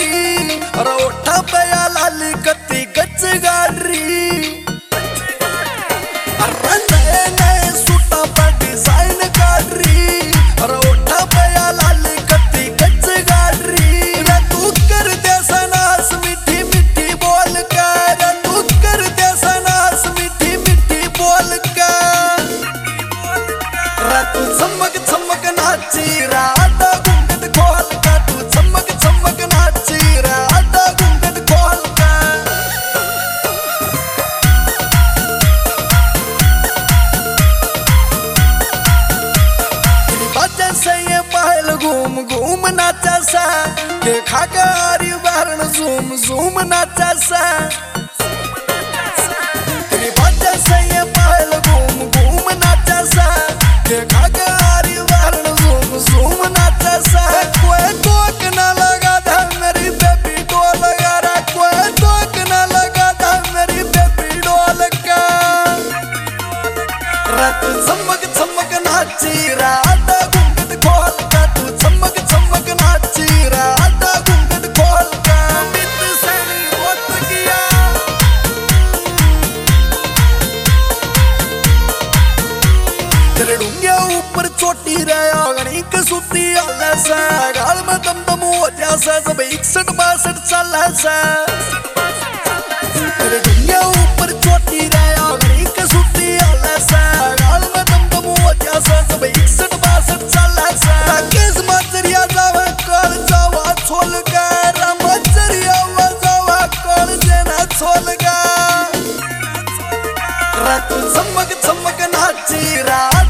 गाड़ी और ओठा पे लाली कत्ती गच गाड़ी अरे नए नए सूटा पर डिजाइन गाड़ी और ओठा पे लाली कत्ती गच गाड़ी रे तू कर दे सनास मीठी मीठी बोल कर तू कर दे सनास मीठी मीठी बोल कर रे तू चमक चमक नाची राधा घूंघट खोल कर तू चमक चमक नाची राधा घूंघट खोल कर बच्चे से ये पहल घूम घूम नाचा सा के खाकारी बारण झूम झूम नाचा सा बच्चे से ये पहल घूम घूम नाचा सा के खाकारी बारण झूम झूम नाचा सा कोई टोक ना लगा था मेरी बेबी डोल लगा कोई टोक ना लगा था मेरी बेबी डोल का रात चमक चमक नाची राधा घूंघट खोल का तू चमक चमक नाची राधा घूंघट खोल का मित सनी होत गया तेरे डूंगे ऊपर चोटी रहा गणी के सूती आला सा गाल में दम दम हो जैसा सब 61-62 साल सा तेरे डूंगे ऊपर चोटी रहा गणी के सूती आला सा गाल में दम दम हो जैसा सब 61-62 साल सा किस मचरिया जावा कर जावा छोल कर मचरिया जावा कर जेना छोल का रात चमक चमक नाची रा